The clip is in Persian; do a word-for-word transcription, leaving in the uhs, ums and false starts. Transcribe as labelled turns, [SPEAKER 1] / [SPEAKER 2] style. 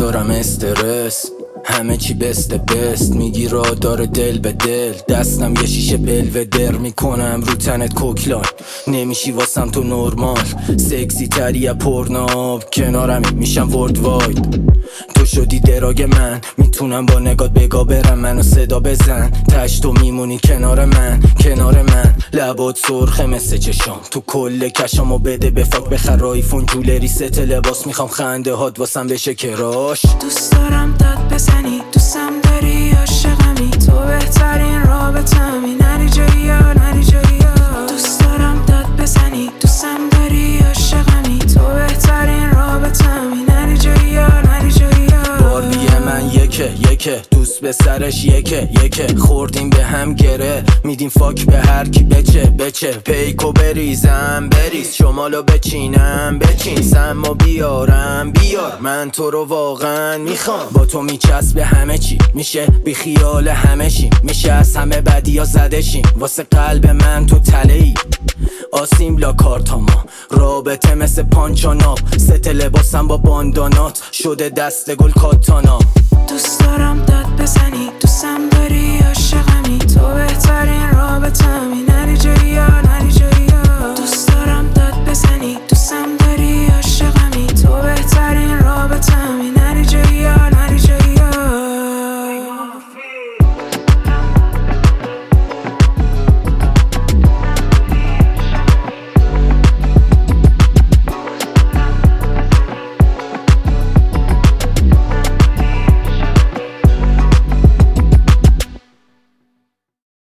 [SPEAKER 1] ندارم استرس، همه چی بست بست. میگی را داره دل به دل، دستم یه شیشه بلودر میکنم رو تنت کوکلان. نمیشی واسم تو نورمال، سکسی تری پرناب، کنارمی میشم ورد واید. تو شدی دراگ من، میتونم با نگات بگا برم منو صدا بزن. تش تو میمونی کنار من، کنار من. لبات سرخه مثل چشام، تو کل کشامو بده به فاک. بخر آیفون جولری ست لباس، میخوام خنده هات واسم بشه کراش.
[SPEAKER 2] دوست دارم داد بزنی، دوستم داری عاشقمی، تو بهترین رابطمی، نری جایی یا نری جایی یا. دوست دارم داد بزنی، دوستم داری عاشقمی، تو بهترین رابطمی، نری جایی یا نری جایی یا.
[SPEAKER 1] باربی من یکه یکه، دوست به سرش یکه یکه. خوردیم به هم گره، میدیم فاک به هر کی بچه بچه. پیکو بریزم بریز، شمالو بچینم بچین. سمو بیارم بیار، من تو رو واقعا میخوام. با تو میچسبه همه چی، میشه بی خیال همه شیم. میشه از همه بدی ها زده شیم، واسه قلب من تو تله ای. آسیم لا کارتاما، رابطه مثل پانچاناب. ست لباسم با باندانات، شده دست گل کاتانا.
[SPEAKER 2] دوست دارم داد بزنی، دوستم داری عاشقمی، تو بهترین رابطمی، نری جایی یا نری جایی یا. دوست دارم داد بزنی،